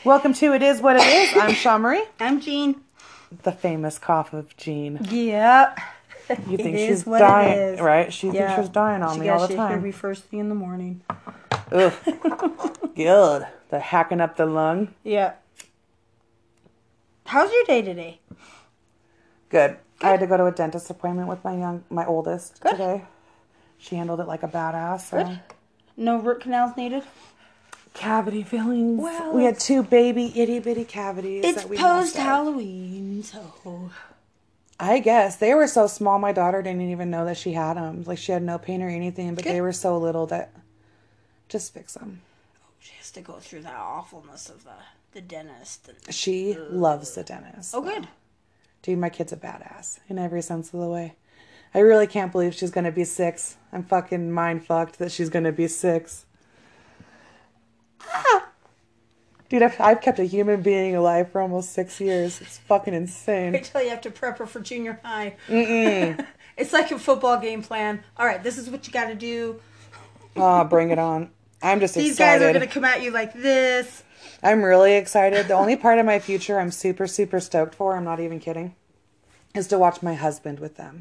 Welcome to It Is What It Is. I'm Shaw Marie. I'm Jean. The famous cough of Jean. Yep. You think It she's is what dying, it is. right? She thinks she's dying on me all the She time. hear me first thing in the morning. Ugh. Good. The hacking up the lung. Yeah. How's your day today? Good. I had to go to a dentist appointment with my oldest Good. today. She handled it like a badass. So. Good. No root canals needed? Cavity fillings. Well, we had 2 baby itty bitty cavities. It's that we post-Halloween, so... I guess. They were so small, my daughter didn't even know that she had them. Like, she had no pain or anything, but they were so little that... Just fix them. Oh, she has to go through that awfulness of the dentist. She loves the dentist. Oh, good. Dude, my kid's a badass in every sense of the way. I really can't believe she's going to be 6. I'm fucking mind-fucked that she's going to be 6. Dude, I've kept a human being alive for almost 6 years. It's fucking insane. Wait till you have to prep her for junior high. It's like a football game plan. All right, this is what you got to do. Oh, bring it on. I'm just These excited. guys are going to come at you like this. I'm really excited. The only part of my future I'm super, super stoked for, I'm not even kidding, is to watch my husband with them.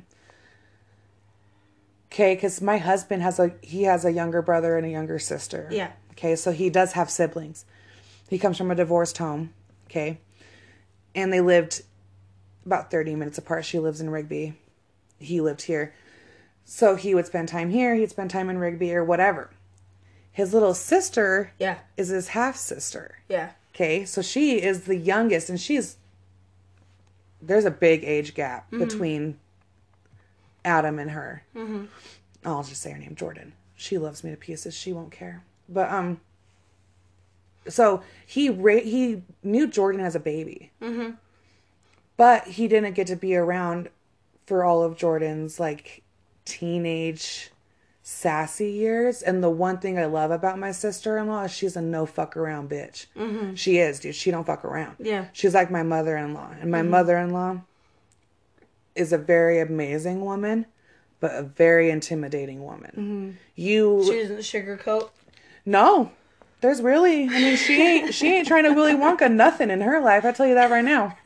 Okay, because my husband has a younger brother and a younger sister. Yeah. Okay, so he does have siblings. He comes from a divorced home. Okay. And they lived about 30 minutes apart. She lives in Rigby. He lived here. So he would spend time here. He'd spend time in Rigby or whatever. His little sister is his half-sister. Yeah. Okay, so she is the youngest, and there's a big age gap between Adam and her. Mm-hmm. I'll just say her name, Jordan. She loves me to pieces. She won't care. But, so he knew Jordan as a baby. Mm-hmm. But he didn't get to be around for all of Jordan's, like, teenage sassy years. And the one thing I love about my sister-in-law is she's a no fuck around bitch. Mm-hmm. She is, dude. She don't fuck around. Yeah. She's like my mother-in-law. And my mother-in-law is a very amazing woman, but a very intimidating woman. Mm-hmm. She doesn't sugarcoat? No. There's really, I mean, she ain't trying to Willy Wonka nothing in her life. I tell you that right now.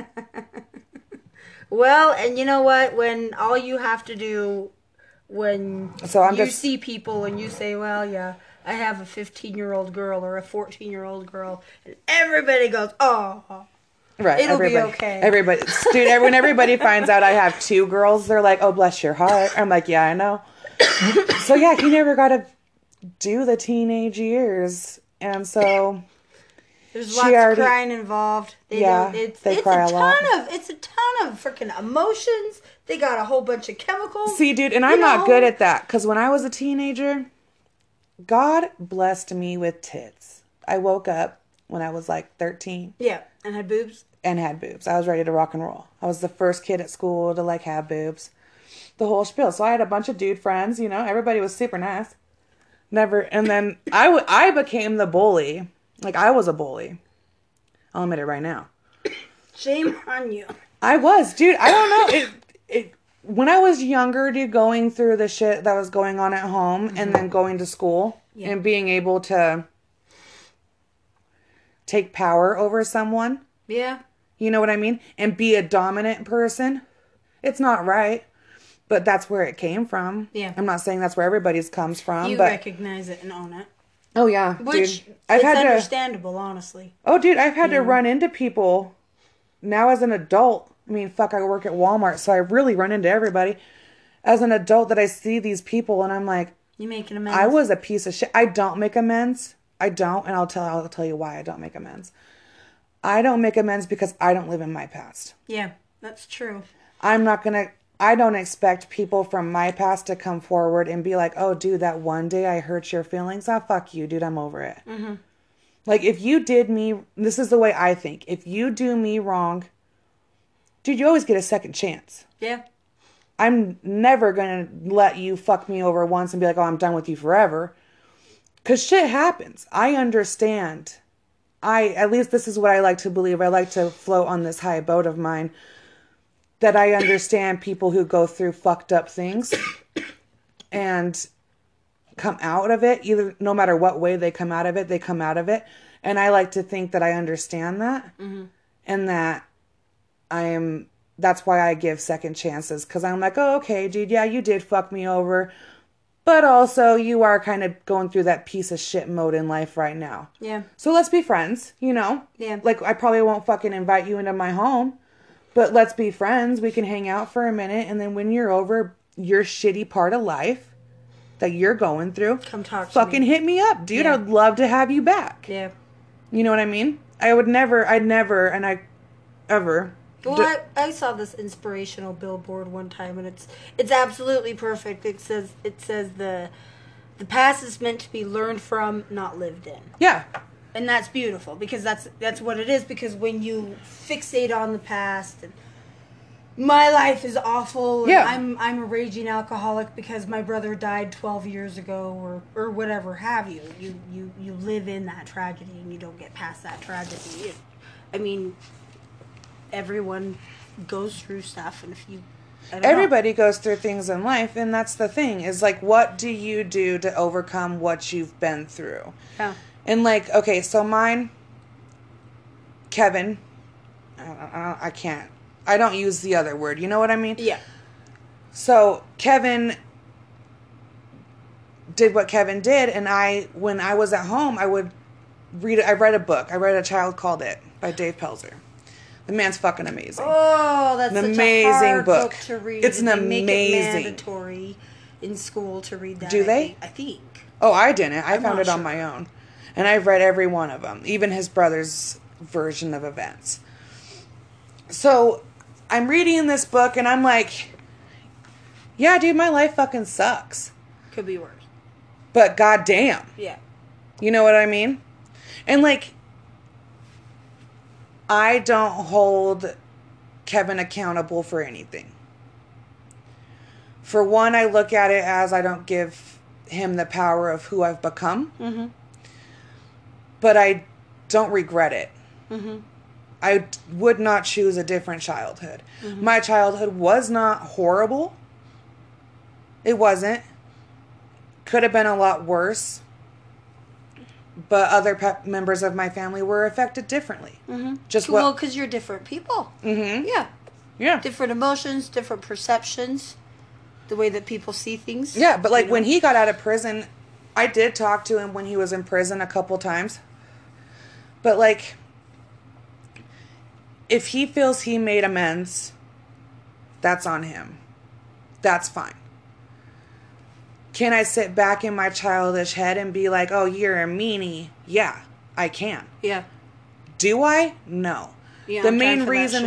Well, and you know what? When all you have to do when you see people and you say, well, yeah, I have a 15-year-old girl or a 14-year-old girl, and everybody goes, oh, right, it'll be okay. Everybody, dude, when everybody finds out I have 2 girls, they're like, oh, bless your heart. I'm like, yeah, I know. So, yeah, he never got to do the teenage years. And so... There's lots of crying involved. They cry a lot. It's a ton of freaking emotions. They got a whole bunch of chemicals. See, dude, and I'm not good at that. Because when I was a teenager, God blessed me with tits. I woke up when I was like 13. Yeah, and had boobs. I was ready to rock and roll. I was the first kid at school to like have boobs. The whole spiel. So I had a bunch of dude friends, you know. Everybody was super nice. And then I became the bully. Like, I was a bully. I'll admit it right now. Shame on you. I was. Dude, I don't know. When I was younger, dude, going through the shit that was going on at home and then going to school and being able to take power over someone. Yeah. You know what I mean? And be a dominant person. It's not right. But that's where it came from. Yeah. I'm not saying that's where everybody's comes from. You recognize it and own it. Oh, yeah. Which dude, it's understandable, honestly. Oh, dude, I've had to run into people now as an adult. I mean, fuck, I work at Walmart, so I really run into everybody. As an adult that I see these people and I'm like... You making amends? I was a piece of shit. I don't make amends. I don't, and I'll tell you why I don't make amends. I don't make amends because I don't live in my past. Yeah, that's true. I don't expect people from my past to come forward and be like, oh, dude, that one day I hurt your feelings. Oh, fuck you, dude. I'm over it. Mm-hmm. Like, if you did me... This is the way I think. If you do me wrong, dude, you always get a second chance. Yeah. I'm never going to let you fuck me over once and be like, oh, I'm done with you forever. Because shit happens. I understand. At least this is what I like to believe. I like to float on this high boat of mine. That I understand people who go through fucked up things. And come out of it, either no matter what way they come out of it, they come out of it. And I like to think that I understand that and that that's why I give second chances. Cause I'm like, oh, okay, dude. Yeah, you did fuck me over. But also you are kind of going through that piece of shit mode in life right now. Yeah. So let's be friends, you know? Yeah. Like I probably won't fucking invite you into my home, but let's be friends. We can hang out for a minute. And then when you're over your shitty part of life that you're going through, come talk to me. Fucking hit me up, dude. Yeah. I'd love to have you back. Yeah. You know what I mean? I'd never, and I ever. Well, I saw this inspirational billboard one time, and it's absolutely perfect. It says the past is meant to be learned from, not lived in. Yeah. And that's beautiful, because that's what it is. Because when you fixate on the past, and my life is awful, and yeah. I'm a raging alcoholic because my brother died 12 years ago, or whatever have you. You live in that tragedy, and you don't get past that tragedy. I mean, everyone goes through stuff, and everybody goes through things in life, and that's the thing, is like, what do you do to overcome what you've been through? Yeah. And like, okay, so mine, Kevin, I don't use the other word, you know what I mean? Yeah. So Kevin did what Kevin did, and when I was at home, I would read a book. I read A Child Called It by Dave Pelzer. The man's fucking amazing. Oh, that's such a hard book to read. It's an amazing. They make it mandatory in school to read that. Do they? I think. Oh, I didn't. I found it on my own. And I've read every one of them. Even his brother's version of events. So, I'm reading this book and I'm like, yeah, dude, my life fucking sucks. Could be worse. But goddamn. Yeah. You know what I mean? And like, I don't hold Kevin accountable for anything. For one, I look at it as I don't give him the power of who I've become. Mm-hmm. But I don't regret it. Mm-hmm. I would not choose a different childhood. Mm-hmm. My childhood was not horrible. It wasn't. Could have been a lot worse. But other members of my family were affected differently. Mm-hmm. Well, because you're different people. Mm-hmm. Yeah. Yeah. Different emotions, different perceptions, the way that people see things. Yeah, but like when he got out of prison, I did talk to him when he was in prison a couple times. But like, if he feels he made amends, that's on him. That's fine. Can I sit back in my childish head and be like, oh, you're a meanie? Yeah, I can. Yeah. Do I? No. Yeah, the main reason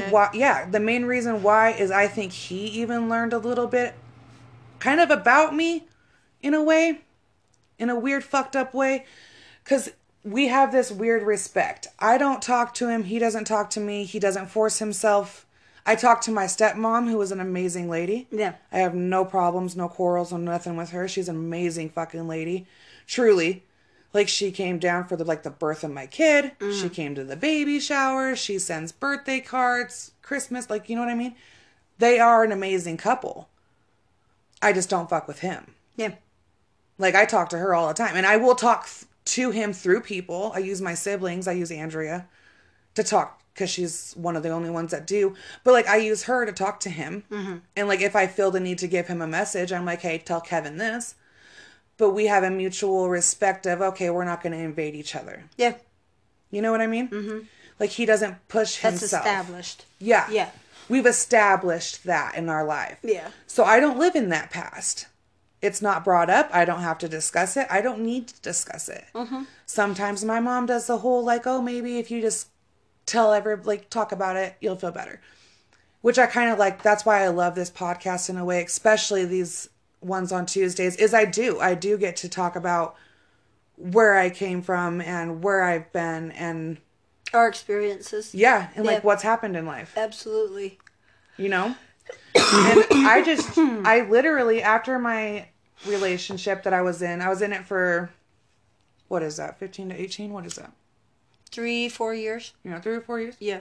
why is I think he even learned a little bit kind of about me in a way, in a weird fucked up way, because we have this weird respect. I don't talk to him. He doesn't talk to me. He doesn't force himself. I talk to my stepmom, who is an amazing lady. Yeah. I have no problems, no quarrels, no nothing with her. She's an amazing fucking lady. Truly. Like, she came down for the birth of my kid. Mm. She came to the baby shower. She sends birthday cards, Christmas, like, you know what I mean? They are an amazing couple. I just don't fuck with him. Yeah. Like, I talk to her all the time. And I will talk to him through people. I use my siblings. I use Andrea to talk, because she's one of the only ones that do. But, like, I use her to talk to him. Mm-hmm. And, like, if I feel the need to give him a message, I'm like, hey, tell Kevin this. But we have a mutual respect of, okay, we're not going to invade each other. Yeah. You know what I mean? Mm-hmm. Like, he doesn't push himself. That's established. Yeah. Yeah. We've established that in our life. Yeah. So I don't live in that past. It's not brought up. I don't have to discuss it. I don't need to discuss it. Mm-hmm. Sometimes my mom does the whole, like, oh, maybe if you just talk about it, you'll feel better. Which I kind of like. That's why I love this podcast in a way, especially these ones on Tuesdays, is I do get to talk about where I came from and where I've been and our experiences. Yeah. And like what's happened in life. Absolutely. You know? And I literally, after my relationship that I was in it for, what is that? 15 to 18? What is that? 3-4 years. Yeah, 3 or 4 years? Yeah.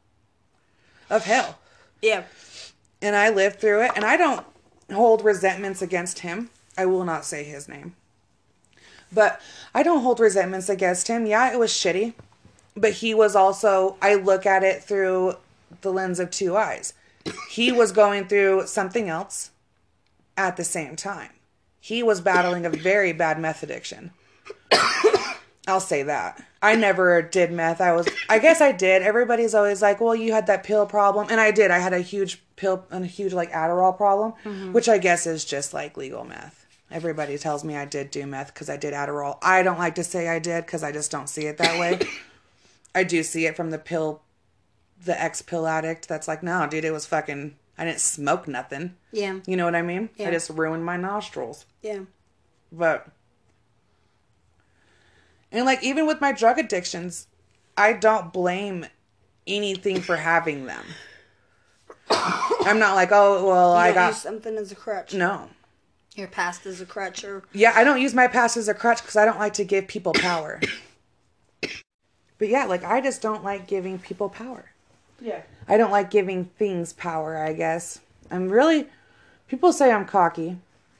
Of hell. Yeah. And I lived through it, and I don't hold resentments against him. I will not say his name. But I don't hold resentments against him. Yeah, it was shitty. But he was also, I look at it through the lens of two eyes. He was going through something else at the same time. He was battling a very bad meth addiction. I'll say that. I never did meth. I guess I did. Everybody's always like, well, you had that pill problem. And I did. I had a huge pill and a huge like Adderall problem, which I guess is just like legal meth. Everybody tells me I did do meth because I did Adderall. I don't like to say I did because I just don't see it that way. I do see it from the ex-pill addict that's like, no, dude, it was fucking, I didn't smoke nothing. Yeah. You know what I mean? Yeah. I just ruined my nostrils. Yeah. But... And, like, even with my drug addictions, I don't blame anything for having them. I'm not like, oh, well, I got... use something as a crutch. No. Your past as a crutch or... Yeah, I don't use my past as a crutch because I don't like to give people power. But, yeah, like, I just don't like giving people power. Yeah. I don't like giving things power, I guess. I'm really... People say I'm cocky.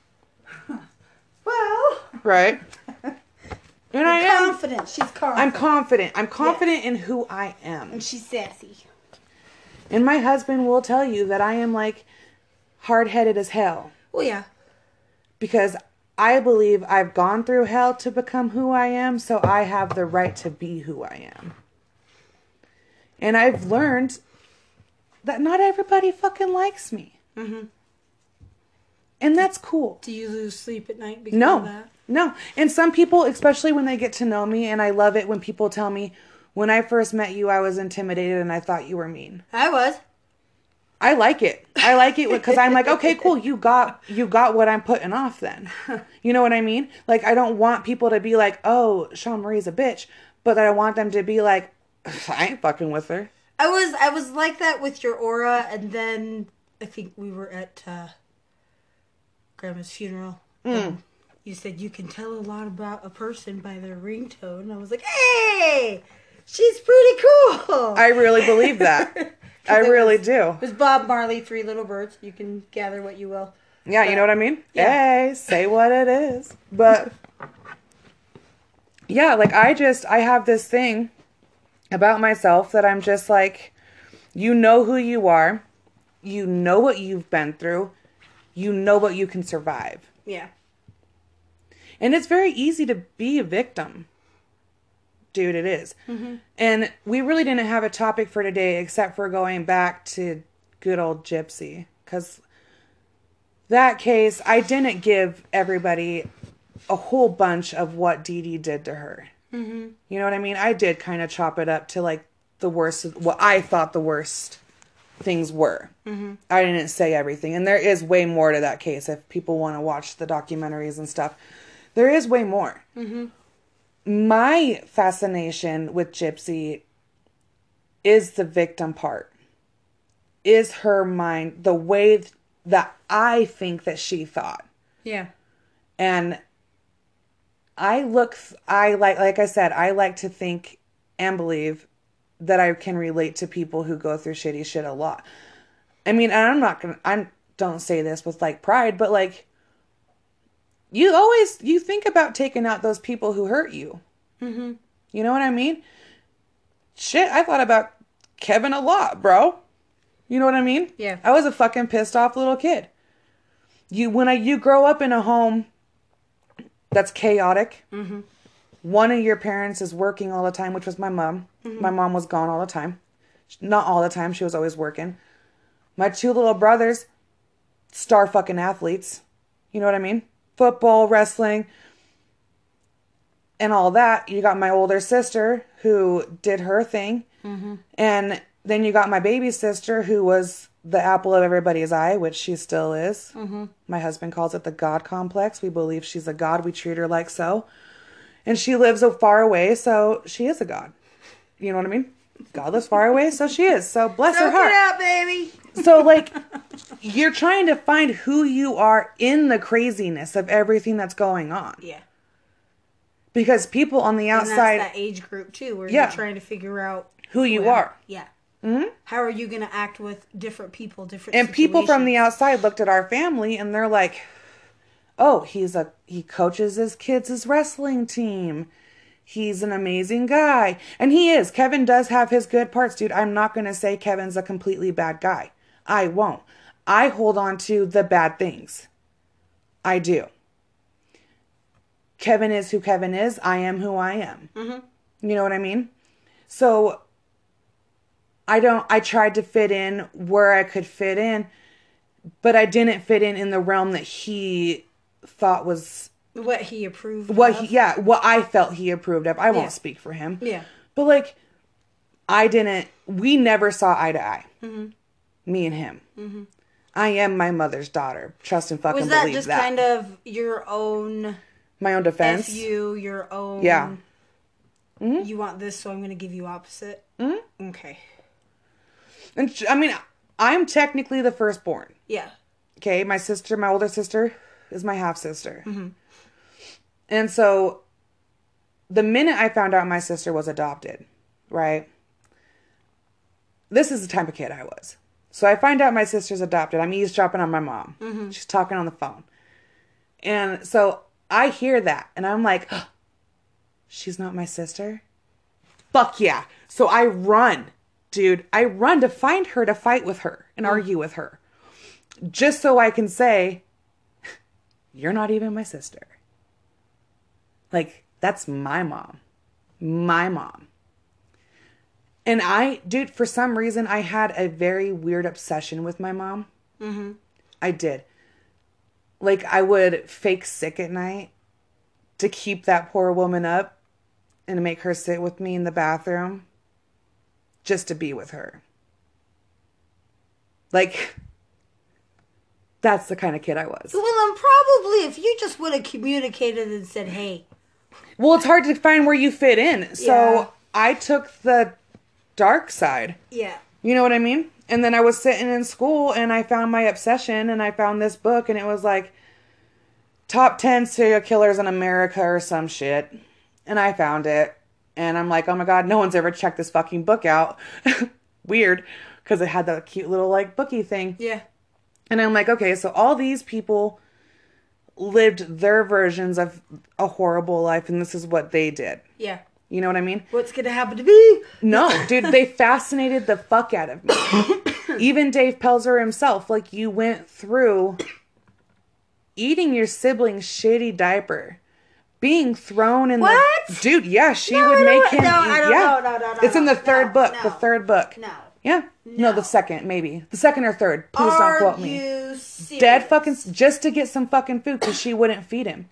Well... Right? And I am confident. She's confident. I'm confident. I'm confident in who I am. And she's sassy. And my husband will tell you that I am like hard-headed as hell. Well, yeah. Because I believe I've gone through hell to become who I am, so I have the right to be who I am. And I've learned that not everybody fucking likes me. Mm-hmm. And that's cool. Do you lose sleep at night because of that? No. And some people, especially when they get to know me, and I love it when people tell me, when I first met you, I was intimidated and I thought you were mean. I was. I like it. I like it because I'm like, okay, cool. You got what I'm putting off then. You know what I mean? Like, I don't want people to be like, oh, Sean Marie's a bitch. But I want them to be like, I ain't fucking with her. I was like that with your aura. And then I think we were at Grandma's funeral. You said you can tell a lot about a person by their ringtone. I was like, hey, she's pretty cool. I really believe that. I really do. It was Bob Marley, Three Little Birds. You can gather what you will. Yeah, you know what I mean? Yeah. Hey, say what it is. But, yeah, like I have this thing about myself that I'm just like, you know who you are. You know what you've been through. You know what you can survive. Yeah. And it's very easy to be a victim. Dude, it is. Mm-hmm. And we really didn't have a topic for today except for going back to good old Gypsy. Because that case, I didn't give everybody a whole bunch of what Dee Dee did to her. Mm-hmm. You know what I mean? I did kind of chop it up to like the worst, what I thought the worst things were. Mm-hmm. I didn't say everything. And there is way more to that case if people want to watch the documentaries and stuff. There is way more. Mm-hmm. My fascination with Gypsy is the victim part. Is her mind, the way that I think that she thought. Yeah. And like I said, I like to think and believe that I can relate to people who go through shitty shit a lot. I mean, and I don't say this with like pride, but like, you think about taking out those people who hurt you. Mm-hmm. You know what I mean? Shit, I thought about Kevin a lot, bro. You know what I mean? Yeah. I was a fucking pissed off little kid. You grow up in a home that's chaotic. Mm-hmm. One of your parents is working all the time, which was my mom. Mm-hmm. My mom was gone all the time. Not all the time. She was always working. My two little brothers, star fucking athletes. You know what I mean? Football, wrestling, and all that. You got my older sister who did her thing. Mm-hmm. And then you got my baby sister who was the apple of everybody's eye, which she still is. Mm-hmm. My husband calls it the God complex. We believe she's a god. We treat her like so. And she lives so far away, so she is a god. You know what I mean? God lives far away, so she is. So bless her heart. Get out, baby. So, like, you're trying to find who you are in the craziness of everything that's going on. Yeah. Because people on the outside... And that's that age group, too, where you're trying to figure out... Who you are. Yeah. Mm-hmm. How are you going to act with different people, different And situations? People from the outside looked at our family, and they're like, Oh, he coaches his kids' wrestling team. He's an amazing guy. And he is. Kevin does have his good parts, dude. I'm not going to say Kevin's a completely bad guy. I won't. I hold on to the bad things. I do. Kevin is who Kevin is. I am who I am. Mm-hmm. You know what I mean? So I tried to fit in where I could fit in, but I didn't fit in the realm that he thought was what he approved what of. What I felt he approved of. I won't speak for him. Yeah. But like, we never saw eye to eye. Mm-hmm. Me and him. Mm-hmm. I am my mother's daughter. Trust and fucking believe that. Was that just kind of your own... My own defense? your own... Yeah. Mm-hmm. You want this, so I'm going to give you opposite? Mm-hmm. Okay. And I mean, I'm technically the firstborn. Yeah. Okay, my older sister, is my half-sister. Mm-hmm. And so, the minute I found out my sister was adopted, right? This is the type of kid I was. So I find out my sister's adopted. I'm eavesdropping on my mom. Mm-hmm. She's talking on the phone. And so I hear that. And I'm like, oh, she's not my sister? Fuck yeah. So I run, dude. I run to find her, to fight with her and argue with her. Just so I can say, you're not even my sister. Like, that's my mom. My mom. And dude, for some reason, I had a very weird obsession with my mom. Mm-hmm. I did. Like, I would fake sick at night to keep that poor woman up and make her sit with me in the bathroom just to be with her. Like, that's the kind of kid I was. Well, and probably if you just would have communicated and said, hey. Well, it's hard to find where you fit in. So I took the dark side. Yeah. You know what I mean? And then I was sitting in school and I found my obsession and I found this book and it was like top 10 serial killers in America or some shit. And I found it and I'm like, oh my God, no one's ever checked this fucking book out. Weird. Because it had that cute little like bookie thing. Yeah. And I'm like, okay, so all these people lived their versions of a horrible life and this is what they did. Yeah. You know what I mean? What's going to happen to me? No, dude, they fascinated the fuck out of me. Even Dave Pelzer himself, like, you went through eating your sibling's shitty diaper, being thrown in what? Dude, yeah, she would make him eat. No. It's in the third book. No. The third book. No. Yeah? No, the second, maybe. The second or third. Please don't quote me. Are you serious? Dead fucking... Just to get some fucking food, because she wouldn't feed him.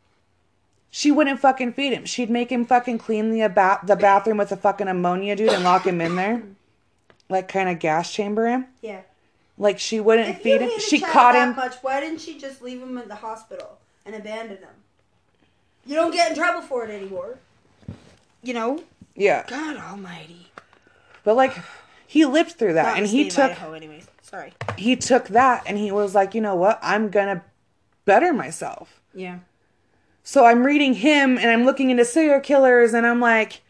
She wouldn't fucking feed him. She'd make him fucking clean the bathroom with a fucking ammonia, dude, and lock him in there. Like, kind of gas chamber him. Yeah. Like, she wouldn't feed him. She caught him. Much, why didn't she just leave him at the hospital and abandon him? You don't get in trouble for it anymore. You know? Yeah. God almighty. But, like, he lived through that. And he took... Idaho anyways. Sorry. He took that and he was like, you know what? I'm gonna better myself. Yeah. So I'm reading him and I'm looking into serial killers and I'm like,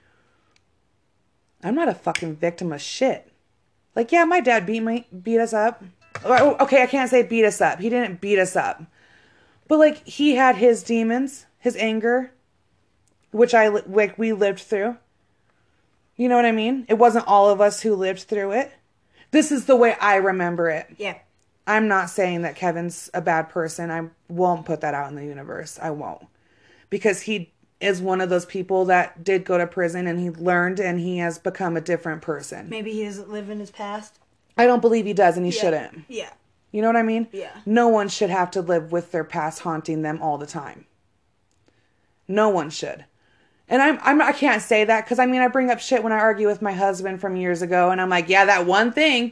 I'm not a fucking victim of shit. Like, yeah, my dad beat us up. Okay, I can't say beat us up. He didn't beat us up. But, like, he had his demons, his anger, which we lived through. You know what I mean? It wasn't all of us who lived through it. This is the way I remember it. Yeah. I'm not saying that Kevin's a bad person. I won't put that out in the universe. I won't. Because he is one of those people that did go to prison and he learned and he has become a different person. Maybe he doesn't live in his past. I don't believe he does and he shouldn't. Yeah. You know what I mean? Yeah. No one should have to live with their past haunting them all the time. No one should. And I can't say that because, I mean, I bring up shit when I argue with my husband from years ago and I'm like, yeah, that one thing,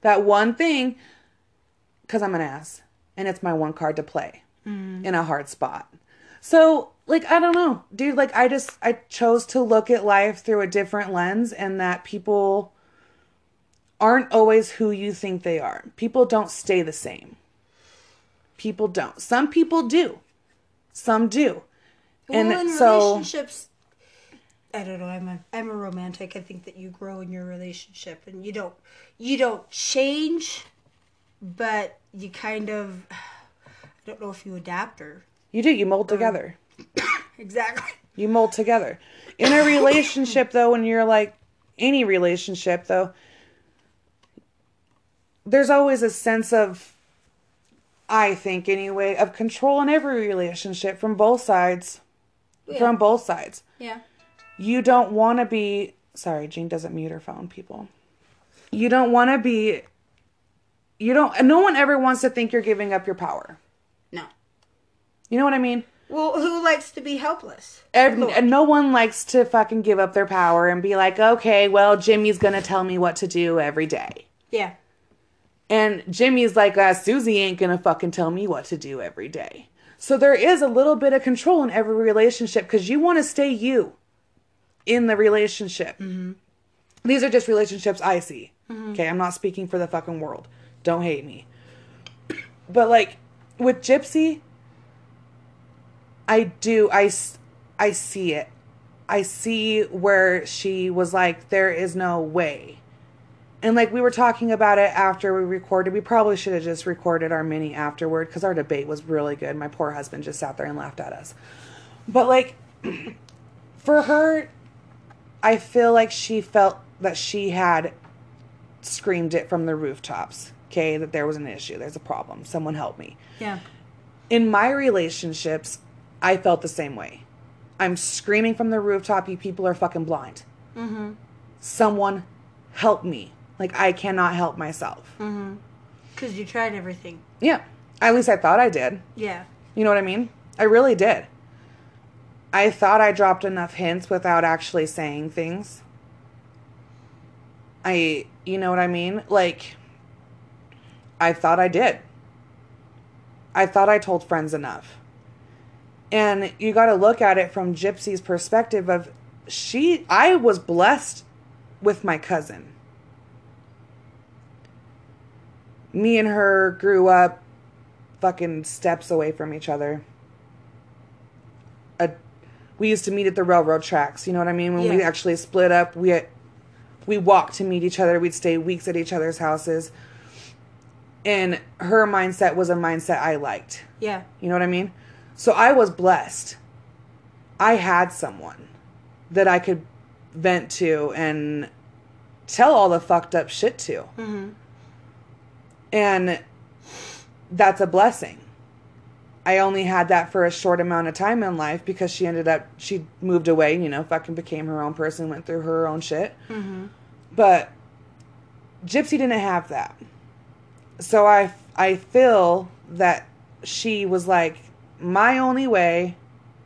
because I'm an ass and it's my one card to play in a hard spot. So, like, I don't know, dude, like, I chose to look at life through a different lens and that people aren't always who you think they are. People don't stay the same. People don't. Some people do. Some do. Well, and in relationships, I don't know, I'm a romantic. I think that you grow in your relationship and you don't change, but you kind of, I don't know if you adapt or You do. You mold together. Exactly. You mold together. In a relationship, though, when you're like, any relationship, though, there's always a sense of, I think anyway, of control in every relationship from both sides. Yeah. From both sides. Yeah. You don't want to be... Sorry, Jean doesn't mute her phone, people. You don't want to be... No one ever wants to think you're giving up your power. No. You know what I mean? Well, who likes to be helpless? And no one likes to fucking give up their power and be like, okay, well, Jimmy's going to tell me what to do every day. Yeah. And Jimmy's like, Susie ain't going to fucking tell me what to do every day. So there is a little bit of control in every relationship because you want to stay you in the relationship. Mm-hmm. These are just relationships I see. Mm-hmm. Okay, I'm not speaking for the fucking world. Don't hate me. But like with Gypsy, I see it. I see where she was like, there is no way. And like we were talking about it after we recorded. We probably should have just recorded our mini afterward because our debate was really good. My poor husband just sat there and laughed at us. But like for her, I feel like she felt that she had screamed it from the rooftops. Okay, that there was an issue. There's a problem. Someone help me. Yeah. In my relationships, I felt the same way. I'm screaming from the rooftop, you people are fucking blind. Mm-hmm. Someone help me. Like, I cannot help myself. Mm-hmm. Because you tried everything. Yeah. At least I thought I did. Yeah. You know what I mean? I really did. I thought I dropped enough hints without actually saying things. You know what I mean? Like, I thought I did. I thought I told friends enough. And you got to look at it from Gypsy's perspective of I was blessed with my cousin. Me and her grew up fucking steps away from each other. We used to meet at the railroad tracks, you know what I mean? When we actually split up, we walked to meet each other. We'd stay weeks at each other's houses. And her mindset was a mindset I liked. Yeah. You know what I mean? So I was blessed. I had someone that I could vent to and tell all the fucked up shit to. Mm-hmm. And that's a blessing. I only had that for a short amount of time in life because she moved away, you know, fucking became her own person, went through her own shit. Mm-hmm. But Gypsy didn't have that. So I feel that she was like, my only way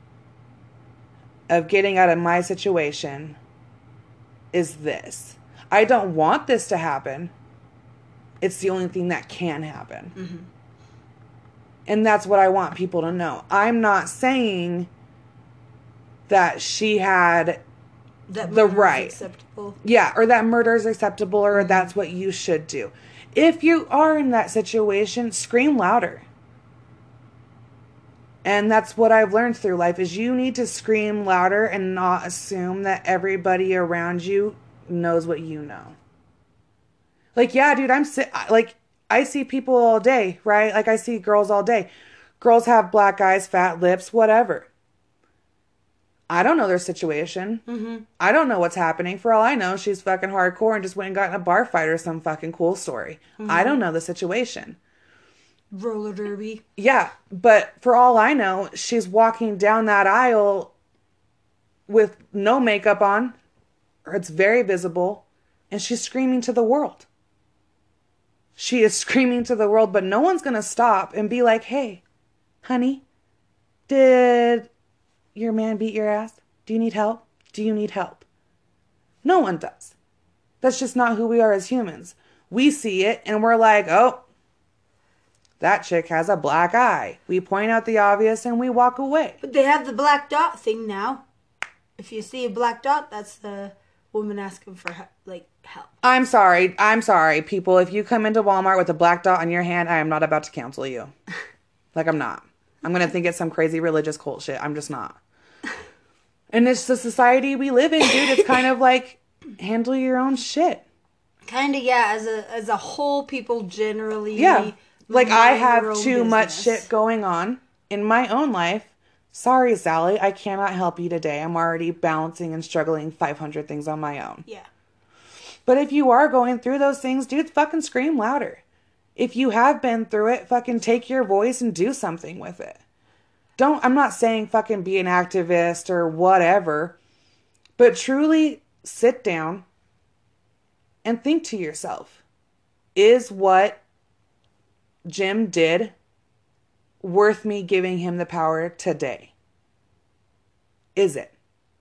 of getting out of my situation is this. I don't want this to happen. It's the only thing that can happen. Mm-hmm. And that's what I want people to know. I'm not saying that she had the right. Acceptable. Yeah, or that murder is acceptable, or that's what you should do. If you are in that situation, scream louder. And that's what I've learned through life, is you need to scream louder and not assume that everybody around you knows what you know. Like, yeah, dude, I see people all day, right? Like, I see girls all day. Girls have black eyes, fat lips, whatever. I don't know their situation. Mm-hmm. I don't know what's happening. For all I know, she's fucking hardcore and just went and got in a bar fight or some fucking cool story. Mm-hmm. I don't know the situation. Roller derby. Yeah, but for all I know, she's walking down that aisle with no makeup on, or it's very visible, and she's screaming to the world. She is screaming to the world, but no one's going to stop and be like, hey, honey, did your man beat your ass? Do you need help? Do you need help? No one does. That's just not who we are as humans. We see it and we're like, oh, that chick has a black eye. We point out the obvious and we walk away. But they have the black dot thing now. If you see a black dot, that's the woman asking for help. I'm sorry, people. If you come into Walmart with a black dot on your hand, I am not about to counsel you. I'm not. I'm going to think it's some crazy religious cult shit. I'm just not. And it's the society we live in, dude. It's kind of like, handle your own shit. Kind of, yeah. As a whole, people generally... Yeah. Like, I have too much shit going on. in my own life, sorry, Sally, I cannot help you today. I'm already balancing and struggling 500 things on my own. Yeah. But if you are going through those things, dude, fucking scream louder. If you have been through it, fucking take your voice and do something with it. I'm not saying fucking be an activist or whatever, but truly sit down and think to yourself, is what Jim did worth me giving him the power today? Is it?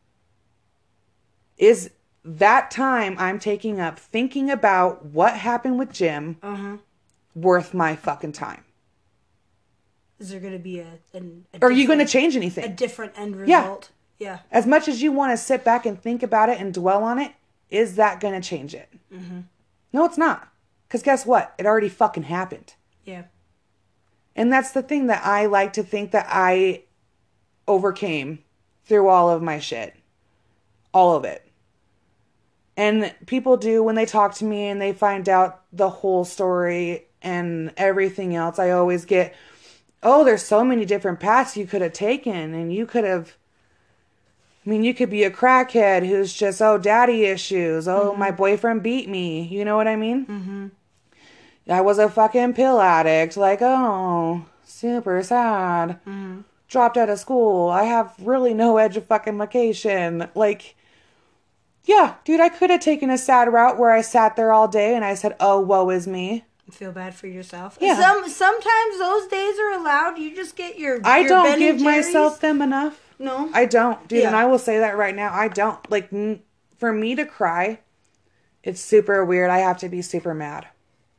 Is that time I'm taking up thinking about what happened with Jim worth my fucking time? Is there going to be are you going to change anything? A different end result? Yeah. As much as you want to sit back and think about it and dwell on it, is that going to change it? Mm-hmm. No, it's not. Because guess what? It already fucking happened. Yeah. And that's the thing that I like to think that I overcame through all of my shit. All of it. And people do when they talk to me and they find out the whole story and everything else. I always get, oh, there's so many different paths you could have taken. And you could have, I mean, you could be a crackhead who's just, oh, daddy issues. Oh, my boyfriend beat me. You know what I mean? Mm-hmm. I was a fucking pill addict. Like, oh, super sad. Mm-hmm. Dropped out of school. I have really no education. Like, yeah, dude, I could have taken a sad route where I sat there all day and I said, oh, woe is me. Feel bad for yourself. Yeah. Sometimes those days are allowed. You just get your I your don't Ben give and Jerry's. myself them enough. No. I don't, dude. Yeah. And I will say that right now. I don't. Like, for me to cry, it's super weird. I have to be super mad.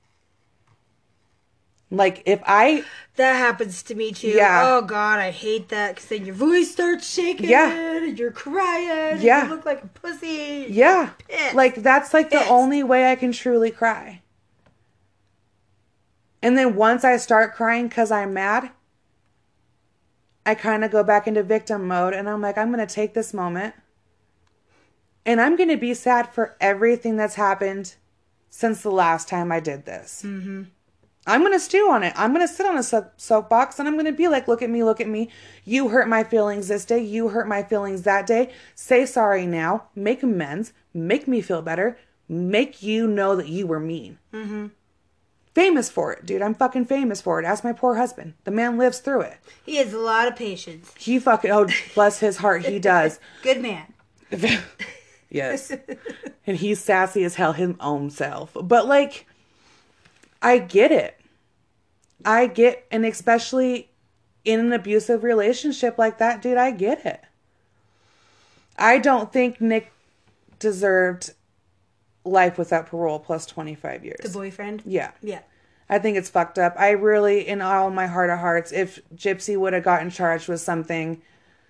Like, if I... That happens to me, too. Yeah. Oh, God, I hate that. Because then your voice starts shaking. Yeah. And you're crying. Yeah. And you look like a pussy. Yeah. Pissed. Like, that's, like, the Pissed. only way I can truly cry. And then once I start crying because I'm mad, I kind of go back into victim mode. And I'm like, I'm going to take this moment. And I'm going to be sad for everything that's happened since the last time I did this. Mm-hmm. I'm going to stew on it. I'm going to sit on a soapbox and I'm going to be like, look at me, look at me. You hurt my feelings this day. You hurt my feelings that day. Say sorry now. Make amends. Make me feel better. Make you know that you were mean. Mm-hmm. Famous for it, dude. I'm fucking famous for it. Ask my poor husband. The man lives through it. He has a lot of patience. He fucking, oh, bless his heart, he does. Good man. Yes. And he's sassy as hell his own self. But like, I get it. And especially in an abusive relationship like that, dude, I get it. I don't think Nick deserved life without parole plus 25 years. The boyfriend? Yeah. Yeah. I think it's fucked up. I really, in all my heart of hearts, if Gypsy would have gotten charged with something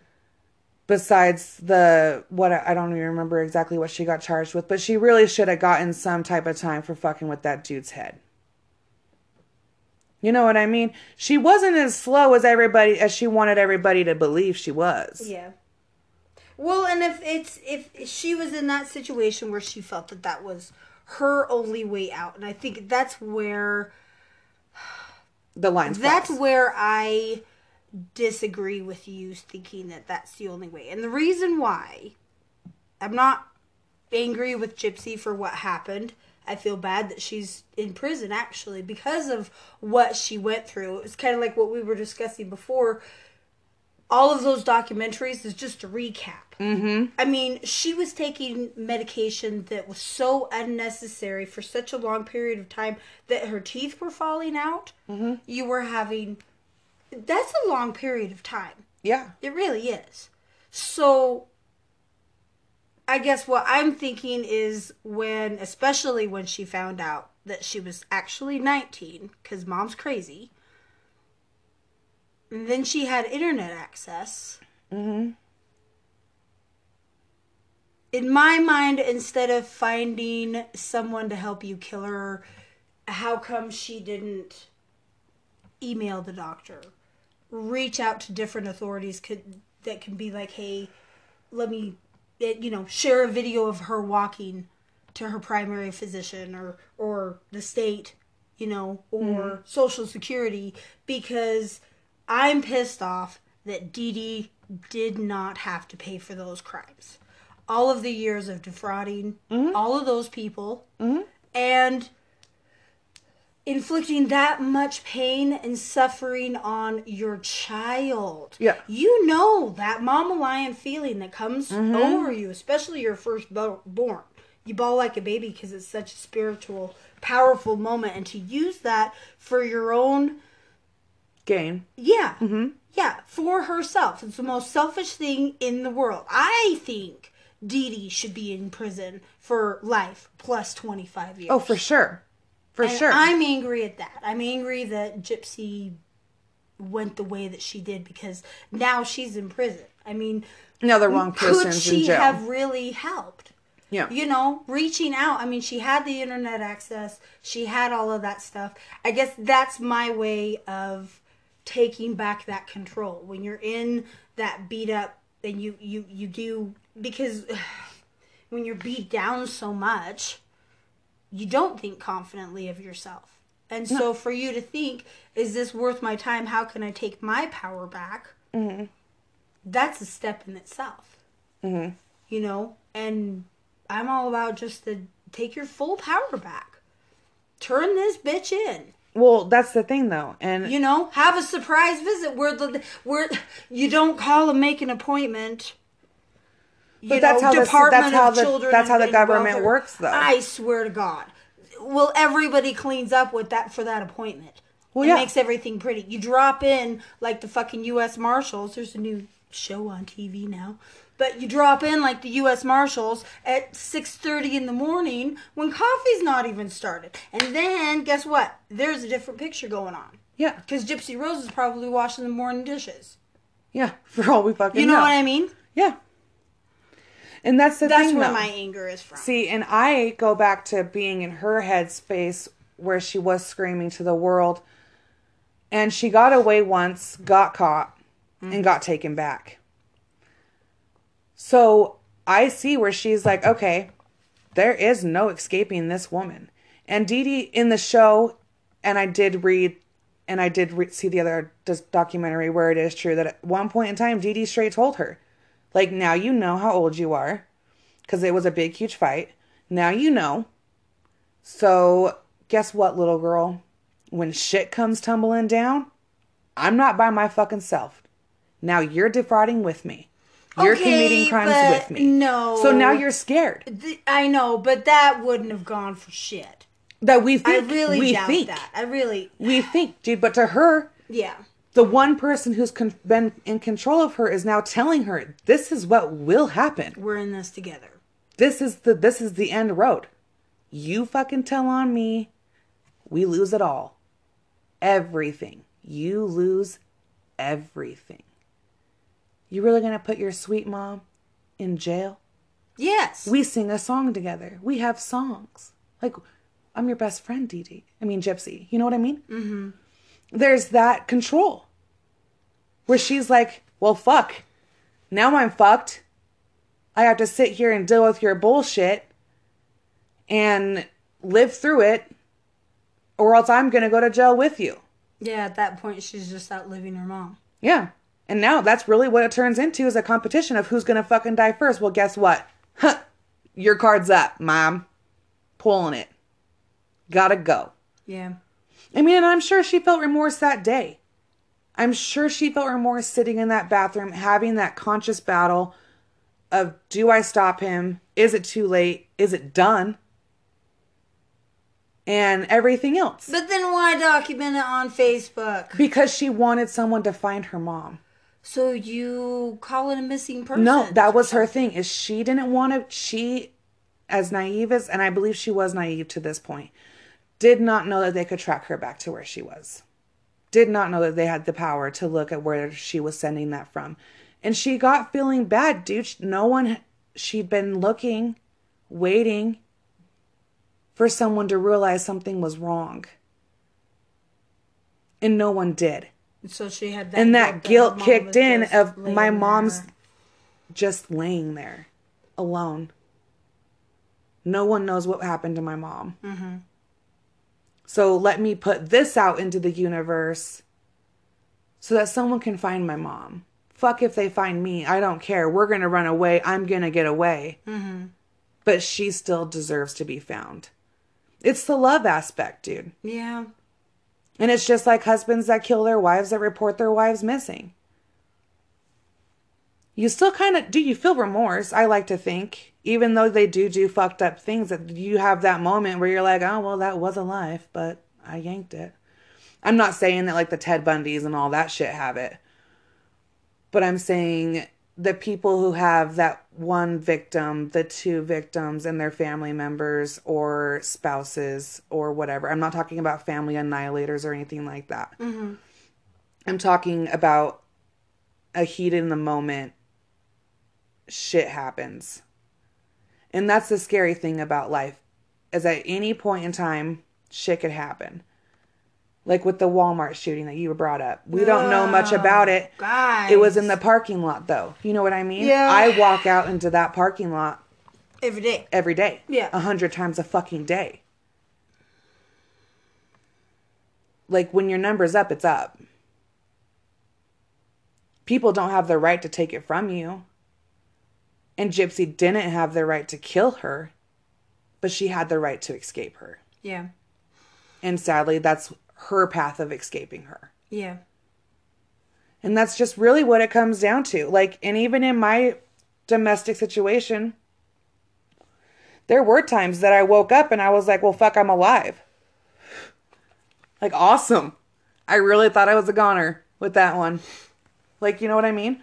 besides I don't even remember exactly what she got charged with, but she really should have gotten some type of time for fucking with that dude's head. You know what I mean? She wasn't as slow as she wanted everybody to believe she was. Yeah. Well, and if she was in that situation where she felt that was her only way out, and I think that's where the lines that's cross. where I disagree with you thinking that that's the only way. And the reason why I'm not angry with Gypsy for what happened. I feel bad that she's in prison, actually, because of what she went through. It was kind of like what we were discussing before. All of those documentaries is just a recap. Mm-hmm. I mean, she was taking medication that was so unnecessary for such a long period of time that her teeth were falling out. Mm-hmm. You were having... That's a long period of time. Yeah. It really is. So... I guess what I'm thinking is especially when she found out that she was actually 19, because mom's crazy, and then she had internet access. Mm-hmm. In my mind, instead of finding someone to help you kill her, how come she didn't email the doctor? Reach out to different authorities that can be like, hey, let me... share a video of her walking to her primary physician or the state, or Social Security, because I'm pissed off that Dee Dee did not have to pay for those crimes. All of the years of defrauding all of those people and inflicting that much pain and suffering on your child. Yeah. You know that mama lion feeling that comes over you, especially your first born. You bawl like a baby because it's such a spiritual, powerful moment. And to use that for your own gain. Yeah. Yeah, for herself. It's the most selfish thing in the world. I think Dee Dee should be in prison for life plus 25 years. Oh, for sure. Sure. I'm angry at that. I'm angry that Gypsy went the way that she did because now she's in prison. I mean, now the wrong person's in jail. Could she have really helped? Yeah. You know, reaching out. I mean, she had the internet access. She had all of that stuff. I guess that's my way of taking back that control. When you're in that beat up, and you do, because when you're beat down so much, you don't think confidently of yourself. And so for you to think, is this worth my time? How can I take my power back? Mm-hmm. That's a step in itself. Mm-hmm. You know? And I'm all about just to take your full power back. Turn this bitch in. Well, that's the thing, though. And you know, have a surprise visit where you don't call and make an appointment. But that's how the government works, though. I swear to God. Well, everybody cleans up with that for that appointment. Well, it makes everything pretty. You drop in like the fucking U.S. Marshals. There's a new show on TV now. But you drop in like the U.S. Marshals at 6:30 in the morning when coffee's not even started. And then, guess what? There's a different picture going on. Yeah. Because Gypsy Rose is probably washing the morning dishes. Yeah, for all we fucking know. You know what I mean? Yeah. And that's the thing, That's where my anger is from. See, and I go back to being in her headspace where she was screaming to the world. And she got away once, got caught, and got taken back. So I see where she's like, okay, there is no escaping this woman. And Dee Dee in the show, and I did see the other documentary where it is true that at one point in time, Dee Dee straight told her, like, now you know how old you are, because it was a big, huge fight. Now you know. So guess what, little girl? When shit comes tumbling down, I'm not by my fucking self. Now you're defrauding with me. You're committing crimes with me. No. So now you're scared. I know, but that wouldn't have gone for shit. That we think. I really doubt that. We think, dude. But to her, yeah, the one person who's been in control of her is now telling her, this is what will happen. We're in this together. This is the end road. You fucking tell on me, we lose it all. Everything. You lose everything. You really gonna put your sweet mom in jail? Yes. We sing a song together. We have songs. Like, I'm your best friend, Dee Dee. I mean, Gypsy. You know what I mean? Mm-hmm. There's that control. Where she's like, well, fuck. Now I'm fucked. I have to sit here and deal with your bullshit. And live through it. Or else I'm going to go to jail with you. Yeah, at that point, she's just outliving her mom. Yeah. And now that's really what it turns into, is a competition of who's going to fucking die first. Well, guess what? Huh. Your card's up, Mom. Pulling it. Gotta go. Yeah. I mean, and I'm sure she felt remorse that day. I'm sure she felt remorse sitting in that bathroom, having that conscious battle of, do I stop him? Is it too late? Is it done? And everything else. But then why document it on Facebook? Because she wanted someone to find her mom. So you call it a missing person? No, that was her thing. Is she didn't want to, she, as naive as, and I believe she was naive to this point, did not know that they could track her back to where she was. Did not know that they had the power to look at where she was sending that from. And she got feeling bad, dude. She'd been looking, waiting for someone to realize something was wrong. And no one did. So she had that. And that guilt kicked in of my mom's just laying there alone. No one knows what happened to my mom. Mm-hmm. So let me put this out into the universe so that someone can find my mom. Fuck if they find me. I don't care. We're going to run away. I'm going to get away. Mm-hmm. But she still deserves to be found. It's the love aspect, dude. Yeah. And it's just like husbands that kill their wives that report their wives missing. You still kind of, do you feel remorse? I like to think. Even though they do fucked up things, that you have that moment where you're like, oh, well, that was a life, but I yanked it. I'm not saying that like the Ted Bundys and all that shit have it. But I'm saying the people who have that one victim, the two victims and their family members or spouses or whatever. I'm not talking about family annihilators or anything like that. Mm-hmm. I'm talking about a heat in the moment. Shit happens. And that's the scary thing about life, is at any point in time, shit could happen. Like with the Walmart shooting that you brought up. We don't know much about it. Guys. It was in the parking lot, though. You know what I mean? Yeah. I walk out into that parking lot. Every day. Every day. Yeah. 100 times a fucking day. Like, when your number's up, it's up. People don't have the right to take it from you. And Gypsy didn't have the right to kill her. But she had the right to escape her. Yeah. And sadly, that's her path of escaping her. Yeah. And that's just really what it comes down to. Like, and even in my domestic situation, there were times that I woke up and I was like, well, fuck, I'm alive. Like, awesome. I really thought I was a goner with that one. Like, you know what I mean?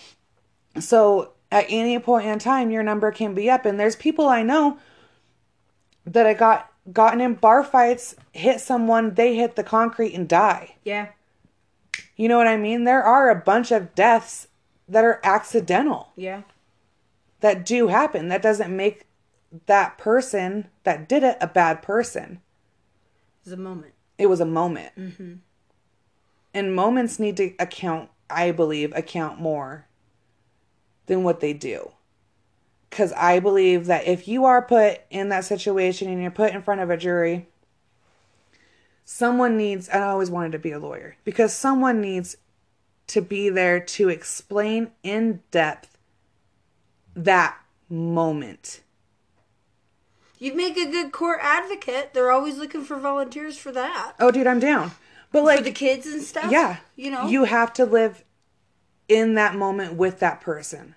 So at any point in time, your number can be up. And there's people I know that I gotten in bar fights, hit someone, they hit the concrete and die. Yeah. You know what I mean? There are a bunch of deaths that are accidental. Yeah. That do happen. That doesn't make that person that did it a bad person. It was a moment. It was a moment. Mm-hmm. And moments need to account more than what they do. Because I believe that if you are put in that situation and you're put in front of a jury, someone needs, I always wanted to be a lawyer, because someone needs to be there to explain in depth that moment. You'd make a good court advocate. They're always looking for volunteers for that. Oh, dude, I'm down. But like, for the kids and stuff? Yeah. You know? You have to live in that moment with that person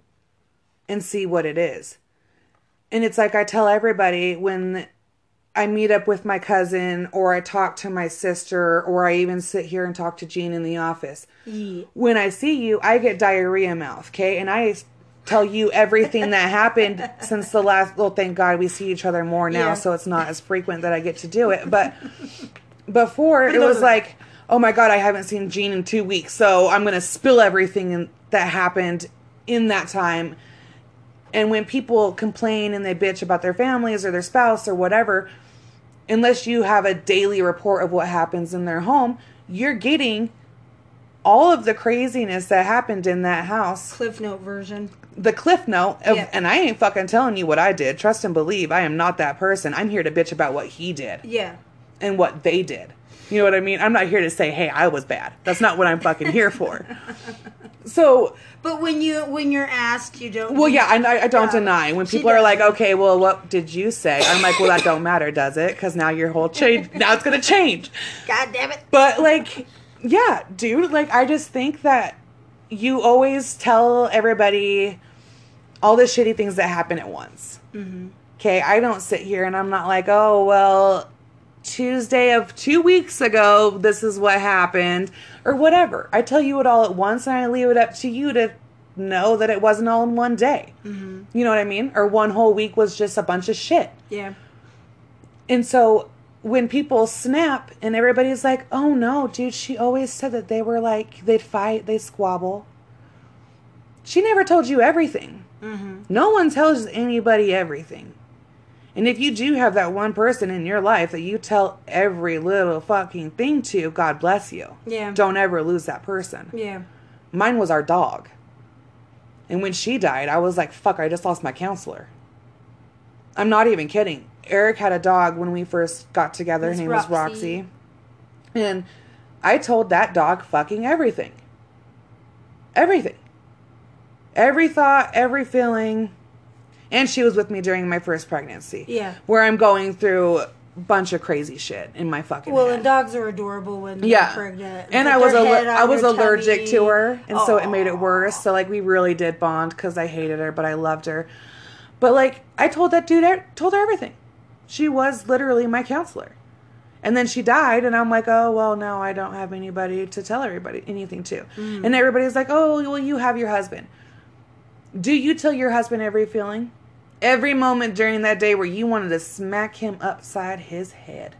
and see what it is. And it's like I tell everybody when I meet up with my cousin or I talk to my sister or I even sit here and talk to Jean in the office. Yeah. When I see you, I get diarrhea mouth, okay? And I tell you everything that happened since the last, well, thank God we see each other more now, so it's not as frequent that I get to do it. But before, it was like, oh my God, I haven't seen Jean in 2 weeks, so I'm going to spill everything that happened in that time. And when people complain and they bitch about their families or their spouse or whatever, unless you have a daily report of what happens in their home, you're getting all of the craziness that happened in that house. Cliff Note version. The Cliff Note. And I ain't fucking telling you what I did. Trust and believe. I am not that person. I'm here to bitch about what he did. Yeah. And what they did. You know what I mean? I'm not here to say, hey, I was bad. That's not what I'm fucking here for. So... But when you're asked, you don't... Well, yeah, I don't deny. When people are like, okay, well, what did you say? I'm like, well, that don't matter, does it? Because now your whole change... Now it's going to change. God damn it. But, like, yeah, dude. Like, I just think that you always tell everybody all the shitty things that happen at once. Mm-hmm. Okay, I don't sit here and I'm not like, oh, well... Tuesday of 2 weeks ago, this is what happened, or whatever. I tell you it all at once, and I leave it up to you to know that it wasn't all in one day. Mm-hmm. You know what I mean? Or one whole week was just a bunch of shit. Yeah. And so when people snap, and everybody's like, oh no, dude, she always said that they were like, they'd fight, they'd squabble. She never told you everything. Mm-hmm. No one tells anybody everything. And if you do have that one person in your life that you tell every little fucking thing to, God bless you. Yeah. Don't ever lose that person. Yeah. Mine was our dog. And when she died, I was like, fuck, I just lost my counselor. I'm not even kidding. Eric had a dog when we first got together. Her name was Roxy. And I told that dog fucking everything. Everything. Every thought, every feeling. And she was with me during my first pregnancy. Yeah. Where I'm going through a bunch of crazy shit in my fucking head. And dogs are adorable when they're pregnant. And I was allergic to her. And so it made it worse. So, like, we really did bond because I hated her, but I loved her. But, like, I told that dude, told her everything. She was literally my counselor. And then she died, and I'm like, oh, well, now I don't have anybody to tell everybody anything to. And everybody's like, oh, well, you have your husband. Do you tell your husband every feeling? Every moment during that day where you wanted to smack him upside his head?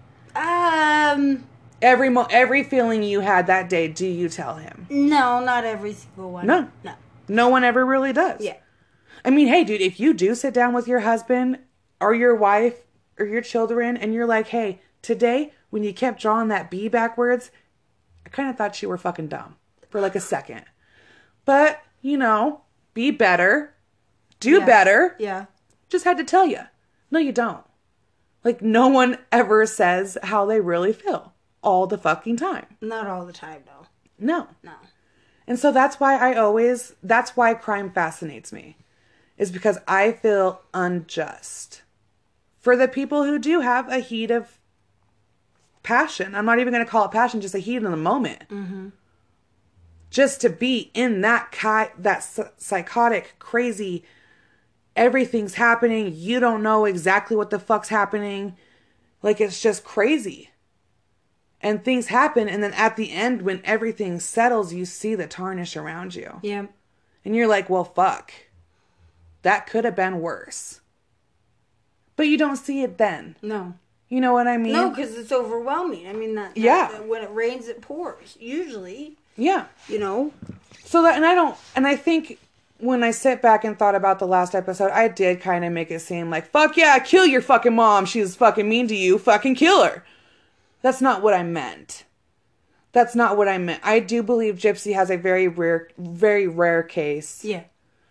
Every feeling you had that day, do you tell him? No, not every single one. No. No one ever really does. Yeah. I mean, hey, dude, if you do sit down with your husband or your wife or your children and you're like, hey, today, when you kept drawing that B backwards, I kind of thought you were fucking dumb for like a second. But, you know, be better. Do better. Yeah. Just had to tell you. No, you don't. Like, no one ever says how they really feel all the fucking time. Not all the time, though. No. No. And so that's why crime fascinates me. Is because I feel unjust for the people who do have a heat of passion. I'm not even going to call it passion, just a heat in the moment. Mm-hmm. Just to be in that psychotic, crazy, everything's happening. You don't know exactly what the fuck's happening. Like, it's just crazy. And things happen. And then at the end, when everything settles, you see the tarnish around you. Yeah. And you're like, well, fuck. That could have been worse. But you don't see it then. No. You know what I mean? No, because it's overwhelming. I mean, that when it rains, it pours. Usually. Yeah. You know? So that, and I think when I sit back and thought about the last episode, I did kind of make it seem like, fuck yeah, kill your fucking mom. She's fucking mean to you. Fucking kill her. That's not what I meant. That's not what I meant. I do believe Gypsy has a very rare case. Yeah.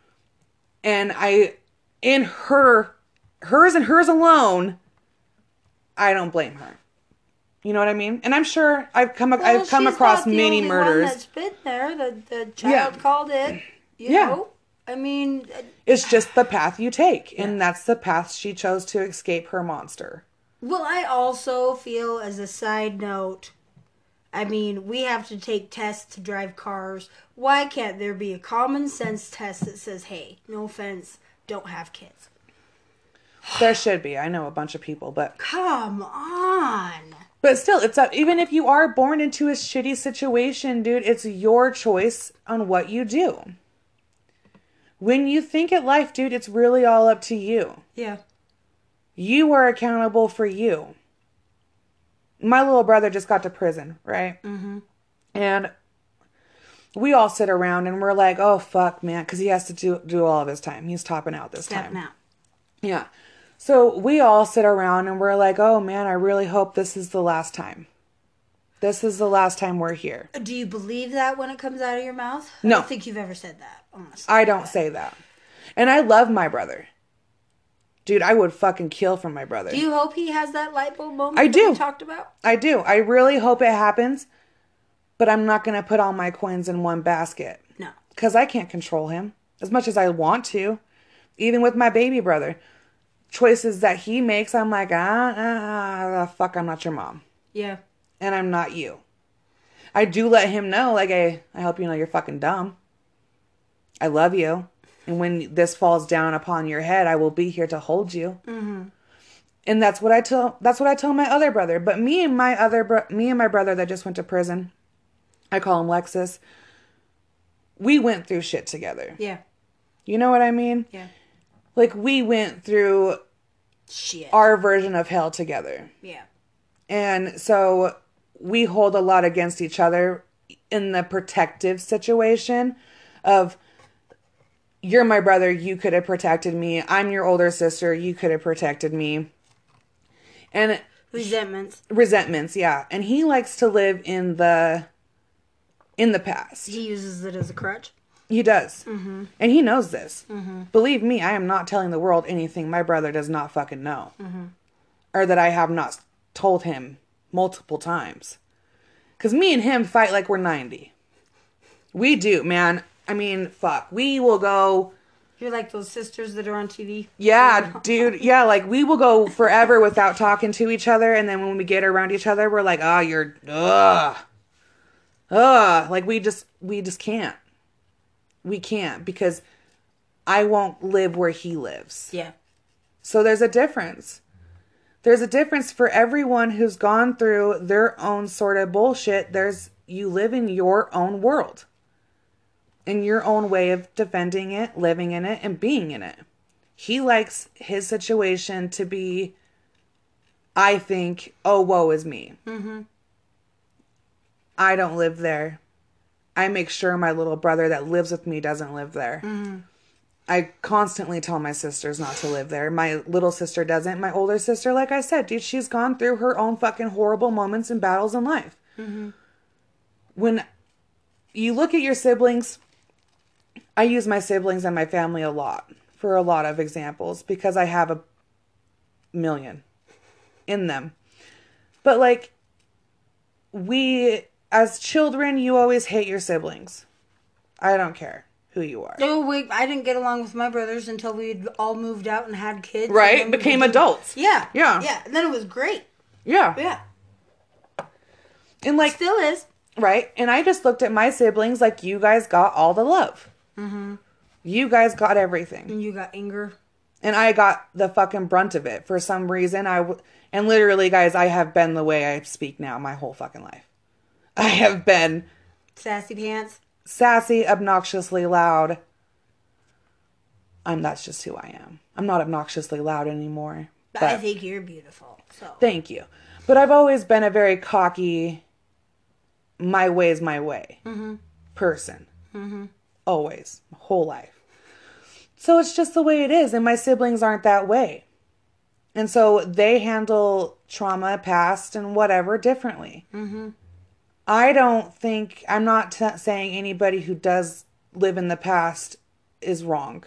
And in hers and hers alone, I don't blame her. You know what I mean? And I'm sure I've come across many murders. That's been there. The child called it. You know? I mean, it's just the path you take, and that's the path she chose to escape her monster. Well, I also feel, as a side note, I mean, we have to take tests to drive cars. Why can't there be a common sense test that says, hey, no offense, don't have kids? There should be. I know a bunch of people, but... Come on! But still, it's up. Even if you are born into a shitty situation, dude, it's your choice on what you do. When you think at life, dude, it's really all up to you. Yeah. You are accountable for you. My little brother just got to prison, right? Mm-hmm. And we all sit around and we're like, oh, fuck, man. Because he has to do all of his time. He's topping out this time. Out. Yeah. So we all sit around and we're like, oh, man, I really hope this is the last time. This is the last time we're here. Do you believe that when it comes out of your mouth? No. I don't think you've ever said that, honestly. I don't say that. And I love my brother. Dude, I would fucking kill for my brother. Do you hope he has that light bulb moment I do. we talked about? I do. I really hope it happens. But I'm not going to put all my coins in one basket. No. Because I can't control him as much as I want to. Even with my baby brother. Choices that he makes, I'm like, fuck, I'm not your mom. Yeah. And I'm not you. I do let him know, like, hey, I hope you know you're fucking dumb. I love you. And when this falls down upon your head, I will be here to hold you. Mm-hmm. And that's what I tell my other brother. But me and my brother that just went to prison, I call him Lexus. We went through shit together. Yeah. You know what I mean? Yeah. Like, we went through our version of hell together. Yeah. And so we hold a lot against each other in the protective situation of, you're my brother, you could have protected me. I'm your older sister, you could have protected me. And resentments, yeah. And he likes to live in the past. He uses it as a crutch. He does. Mm-hmm. And he knows this. Mm-hmm. Believe me, I am not telling the world anything my brother does not fucking know. Mm-hmm. Or that I have not told him multiple times. Because me and him fight like we're 90. We do, man. I mean, fuck. We will go... You're like those sisters that are on TV? Yeah, dude. Yeah, like, we will go forever without talking to each other, and then when we get around each other, we're like, oh, you're... Like, we just can't. We can't, because I won't live where he lives. Yeah. So there's a difference. There's a difference for everyone who's gone through their own sort of bullshit. You live in your own world. In your own way of defending it, living in it, and being in it. He likes his situation to be, I think, oh, woe is me. Mm-hmm. I don't live there. I make sure my little brother that lives with me doesn't live there. Mm-hmm. I constantly tell my sisters not to live there. My little sister doesn't. My older sister, like I said, dude, she's gone through her own fucking horrible moments and battles in life. Mm-hmm. When you look at your siblings, I use my siblings and my family a lot for a lot of examples because I have a million in them. But like, as children, you always hate your siblings. I don't care who you are. No, I didn't get along with my brothers until we'd all moved out and had kids. Right? Became adults. Yeah. Yeah. Yeah. And then it was great. Yeah. Yeah. And like... Still is. Right? And I just looked at my siblings like, you guys got all the love. Mm-hmm. You guys got everything. And you got anger. And I got the fucking brunt of it. For some reason, and literally, guys, I have been the way I speak now my whole fucking life. I have been... Sassy pants. Sassy, obnoxiously loud. That's just who I am. I'm not obnoxiously loud anymore. But I think you're beautiful. So thank you. But I've always been a very cocky, my way's my way person. Mm-hmm. Always. My whole life. So it's just the way it is. And my siblings aren't that way. And so they handle trauma, past, and whatever differently. Mm-hmm. I'm not saying anybody who does live in the past is wrong.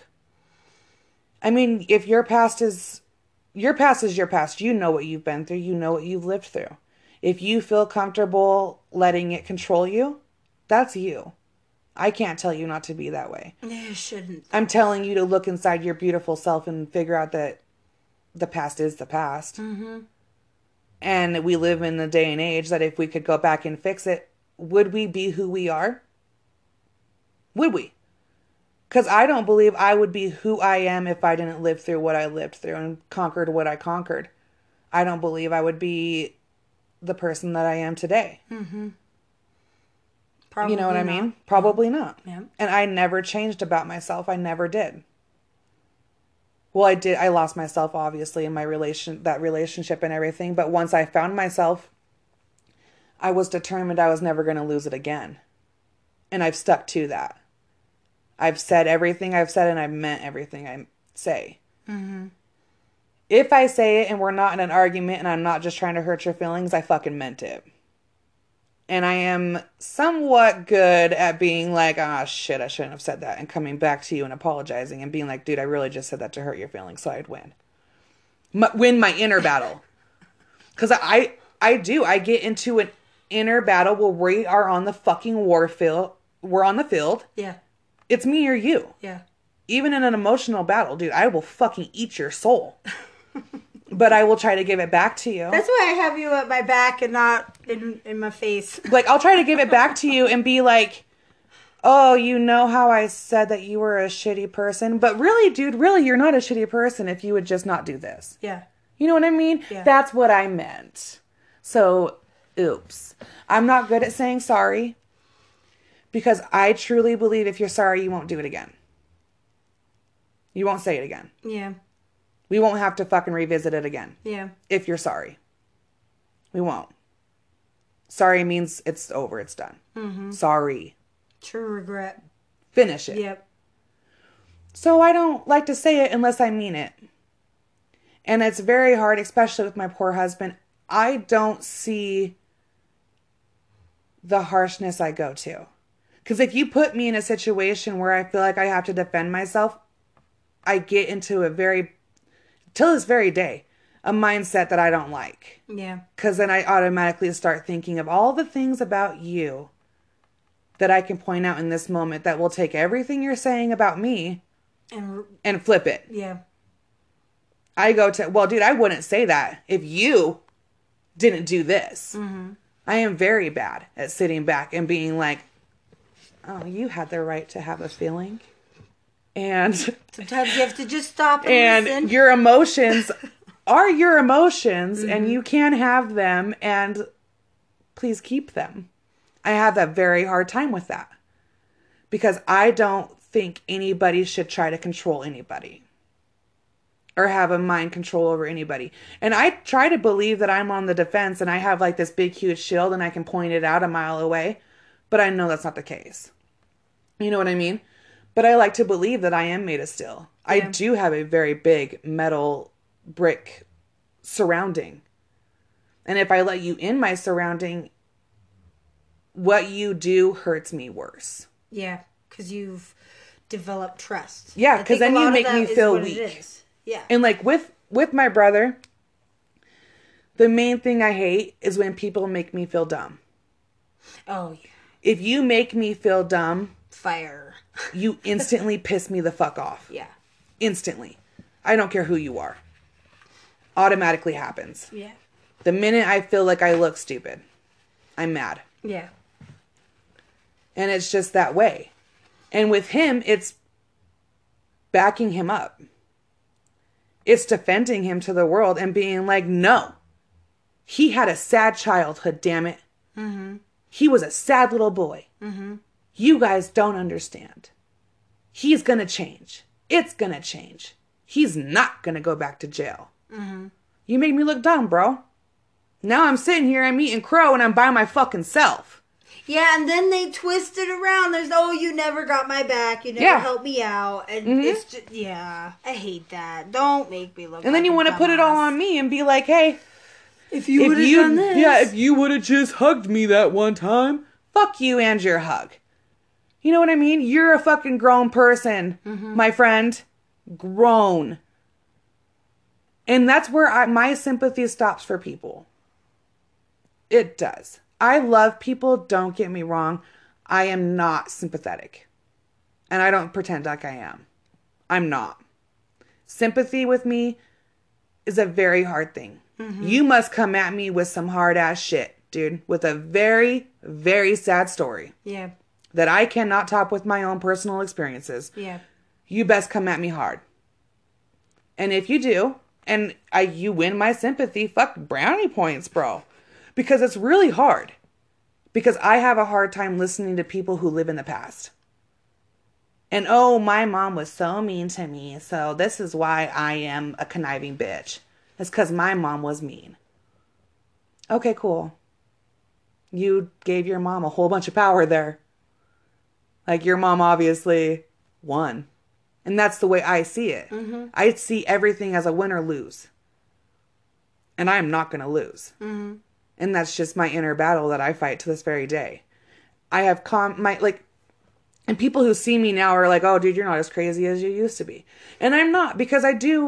I mean, if your past is your past, you know what you've been through, you know what you've lived through. If you feel comfortable letting it control you, that's you. I can't tell you not to be that way. You shouldn't. I'm telling you to look inside your beautiful self and figure out that the past is the past. Mm-hmm. And we live in the day and age that if we could go back and fix it, would we be who we are? Would we? Because I don't believe I would be who I am if I didn't live through what I lived through and conquered what I conquered. I don't believe I would be the person that I am today. Mm-hmm. Probably you know what I mean? Probably not. Yeah. And I never changed about myself. I never did. Well, I did. I lost myself, obviously, in that relationship and everything. But once I found myself, I was determined I was never going to lose it again. And I've stuck to that. I've said everything I've said and I've meant everything I say. Mm-hmm. If I say it and we're not in an argument and I'm not just trying to hurt your feelings, I fucking meant it. And I am somewhat good at being like, shit, I shouldn't have said that. And coming back to you and apologizing and being like, dude, I really just said that to hurt your feelings so I'd win. Win my inner battle. Because I do. I get into an inner battle where we are on the fucking war field. We're on the field. Yeah. It's me or you. Yeah. Even in an emotional battle, dude, I will fucking eat your soul. But I will try to give it back to you. That's why I have you at my back and not in my face. Like, I'll try to give it back to you and be like, oh, you know how I said that you were a shitty person? But really, dude, you're not a shitty person if you would just not do this. Yeah. You know what I mean? Yeah. That's what I meant. So, oops. I'm not good at saying sorry. Because I truly believe if you're sorry, you won't do it again. You won't say it again. Yeah. We won't have to fucking revisit it again. Yeah. If you're sorry. We won't. Sorry means it's over. It's done. Mm-hmm. Sorry. True regret. Finish it. Yep. So I don't like to say it unless I mean it. And it's very hard, especially with my poor husband. I don't see the harshness I go to. Because if you put me in a situation where I feel like I have to defend myself, I get into till this very day, a mindset that I don't like. Yeah. Because then I automatically start thinking of all the things about you that I can point out in this moment that will take everything you're saying about me and flip it. Yeah. I go to, well, dude, I wouldn't say that if you didn't do this. Mm-hmm. I am very bad at sitting back and being like, oh, you had the right to have a feeling. And sometimes you have to just stop and listen. Your emotions are your emotions, and you can have them, and please keep them. I have that very hard time with that because I don't think anybody should try to control anybody or have a mind control over anybody. And I try to believe that I'm on the defense and I have like this big, huge shield and I can point it out a mile away, but I know that's not the case. You know what I mean? But I like to believe that I am made of steel. Yeah. I do have a very big metal brick surrounding. And if I let you in my surrounding, what you do hurts me worse. Yeah, because you've developed trust. Yeah, because then you make me feel weak. Yeah. And like with my brother, the main thing I hate is when people make me feel dumb. Oh, yeah. If you make me feel dumb, fire. You instantly piss me the fuck off. Yeah. Instantly. I don't care who you are. Automatically happens. Yeah. The minute I feel like I look stupid, I'm mad. Yeah. And it's just that way. And with him, it's backing him up. It's defending him to the world and being like, no. He had a sad childhood, damn it. Mm-hmm. He was a sad little boy. Mm-hmm. You guys don't understand. He's going to change. It's going to change. He's not going to go back to jail. Mm-hmm. You made me look dumb, bro. Now I'm sitting here, I'm eating crow, and I'm by my fucking self. Yeah, and then they twist it around. There's, oh, you never got my back. You never helped me out. And it's just, I hate that. Don't make me look And then you want to put it all on me and be like, hey, if you would have done this. Yeah, if you would have just hugged me that one time, fuck you and your hug. You know what I mean? You're a fucking grown person, my friend. Grown. And that's where my sympathy stops for people. It does. I love people, don't get me wrong. I am not sympathetic. And I don't pretend like I am. I'm not. Sympathy with me is a very hard thing. Mm-hmm. You must come at me with some hard ass shit, dude. With a very, very sad story. Yeah. That I cannot top with my own personal experiences. Yeah. You best come at me hard. And if you do, and you win my sympathy, fuck brownie points, bro. Because it's really hard. Because I have a hard time listening to people who live in the past. And oh, my mom was so mean to me, so this is why I am a conniving bitch. It's because my mom was mean. Okay, cool. You gave your mom a whole bunch of power there. Like, your mom obviously won. And that's the way I see it. Mm-hmm. I see everything as a win or lose. And I'm not going to lose. Mm-hmm. And that's just my inner battle that I fight to this very day. I have and people who see me now are like, oh, dude, you're not as crazy as you used to be. And I'm not, because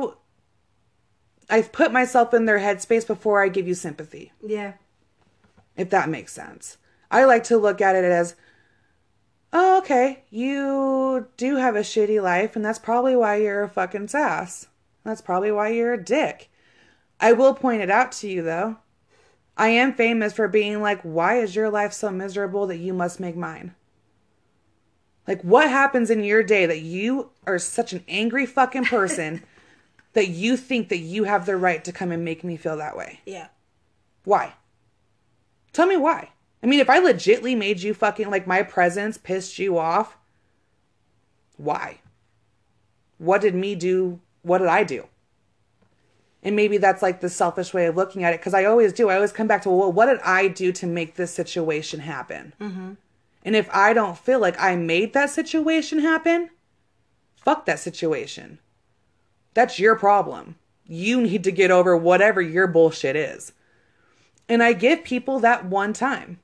I've put myself in their headspace before I give you sympathy. Yeah. If that makes sense. I like to look at it as, oh, okay, you do have a shitty life, and that's probably why you're a fucking sass. That's probably why you're a dick. I will point it out to you, though. I am famous for being like, why is your life so miserable that you must make mine? Like, what happens in your day that you are such an angry fucking person that you think that you have the right to come and make me feel that way? Yeah. Why? Tell me why. I mean, if I legitly made you fucking, like, my presence pissed you off, why? What did me do? What did I do? And maybe that's like the selfish way of looking at it, because I always do. I always come back to, well, what did I do to make this situation happen? Mm-hmm. And if I don't feel like I made that situation happen, fuck that situation. That's your problem. You need to get over whatever your bullshit is. And I give people that one time.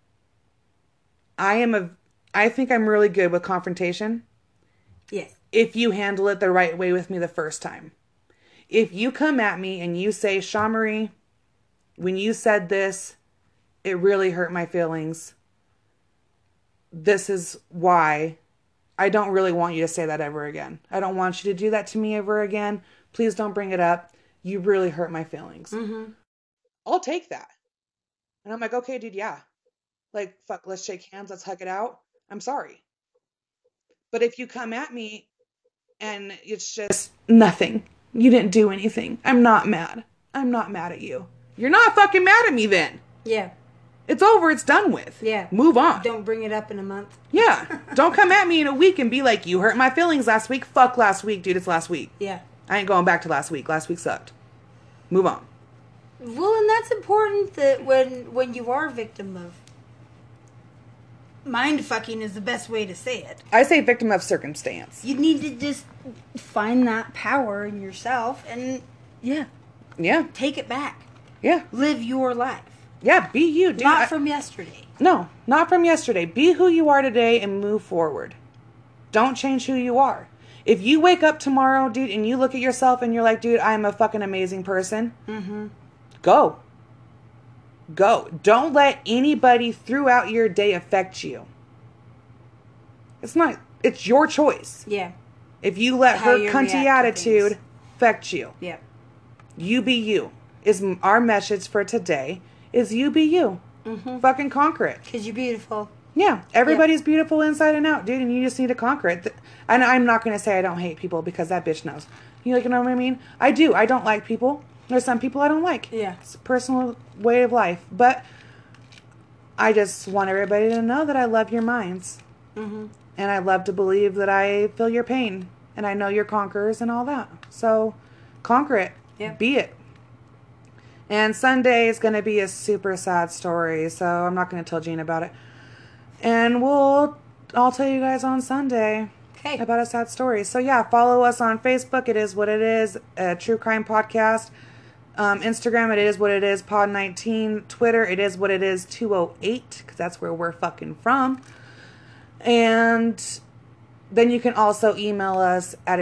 I think I'm really good with confrontation. Yes. If you handle it the right way with me the first time. If you come at me and you say, Shamari, when you said this, it really hurt my feelings. This is why. I don't really want you to say that ever again. I don't want you to do that to me ever again. Please don't bring it up. You really hurt my feelings. Mm-hmm. I'll take that. And I'm like, okay, dude, yeah. Like, fuck, let's shake hands. Let's hug it out. I'm sorry. But if you come at me and it's just nothing, you didn't do anything, I'm not mad. I'm not mad at you. You're not fucking mad at me then. Yeah. It's over. It's done with. Yeah. Move on. Don't bring it up in a month. Yeah. Don't come at me in a week and be like, you hurt my feelings last week. Fuck last week, dude. It's last week. Yeah. I ain't going back to last week. Last week sucked. Move on. Well, and that's important that when you are a victim of mind fucking is the best way to say it. I say victim of circumstance. You need to just find that power in yourself and Yeah. Take it back. Yeah. Live your life. Yeah, be you, dude. Not from yesterday. No, not from yesterday. Be who you are today and move forward. Don't change who you are. If you wake up tomorrow, dude, and you look at yourself and you're like, dude, I'm a fucking amazing person. Mm-hmm. Go. Don't let anybody throughout your day affect you. It's your choice. Yeah. If you let her cunty attitude affect you. Yeah. You be you. Is our message for today. Is you be you. Mm-hmm. Fucking conquer it. Because you're beautiful. Yeah. Everybody's beautiful inside and out, dude, and you just need to conquer it. And I'm not going to say I don't hate people because that bitch knows. You know what I mean? I do. I don't like people. There's some people I don't like. Yeah. It's a personal way of life. But I just want everybody to know that I love your minds. Mm-hmm. And I love to believe that I feel your pain. And I know you're conquerors and all that. So conquer it. Yeah. Be it. And Sunday is going to be a super sad story. So I'm not going to tell Jean about it. And I'll tell you guys on Sunday. Okay. About a sad story. So yeah, follow us on Facebook. It is what it is. True Crime Podcast. Instagram, it is what it is. Pod19. Twitter, it is what it is. 208, because that's where we're fucking from. And then you can also email us at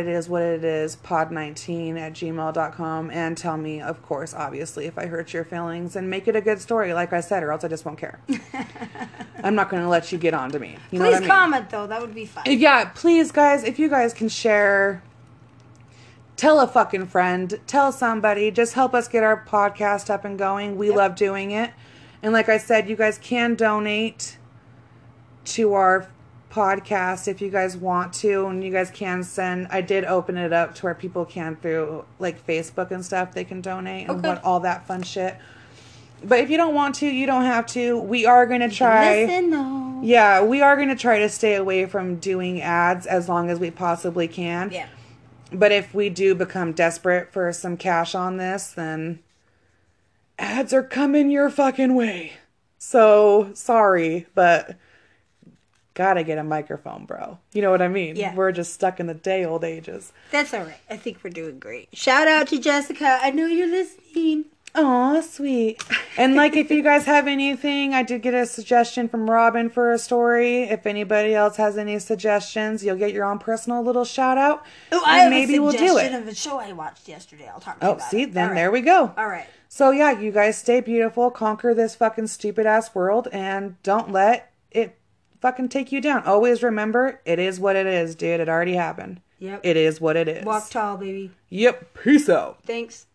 itiswhatitispod19@gmail.com and tell me, of course, obviously, if I hurt your feelings, and make it a good story, like I said, or else I just won't care. I'm not going to let you get on to me. You know what I mean? Comment, though. That would be fun. Yeah, please, guys, if you guys can share, tell a fucking friend, tell somebody, just help us get our podcast up and going. We love doing it. And like I said, you guys can donate to our podcast if you guys want to, and you guys can send. I did open it up to where people can, through like Facebook and stuff, they can donate and all that fun shit. But if you don't want to, you don't have to. We are going to try. Listen, though. Yeah, we are going to try to stay away from doing ads as long as we possibly can. Yeah. But if we do become desperate for some cash on this, then ads are coming your fucking way. So, sorry, but gotta get a microphone, bro. You know what I mean? Yeah. We're just stuck in the day old ages. That's all right. I think we're doing great. Shout out to Jessica. I know you're listening. Aw, sweet. And like, if you guys have anything, I did get a suggestion from Robin for a story. If anybody else has any suggestions, you'll get your own personal little shout out. Oh, I have maybe we'll do it. Of a show I watched yesterday. I'll talk to you about it. Then right. There we go. All right. So yeah, you guys stay beautiful, conquer this fucking stupid ass world, and don't let it fucking take you down. Always remember, it is what it is, dude. It already happened. Yep. It is what it is. Walk tall, baby. Yep. Peace out. Thanks.